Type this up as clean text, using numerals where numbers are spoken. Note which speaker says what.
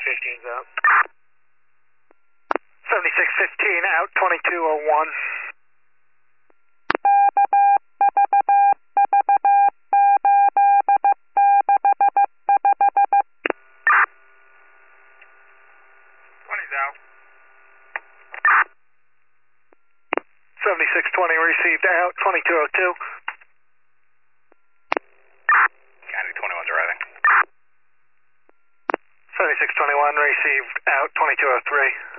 Speaker 1: 7615's out. 7615 out, 2201.
Speaker 2: Out.
Speaker 1: 7620 received out, 2202.
Speaker 2: County 21 driving.
Speaker 1: 7621 received out, 2203.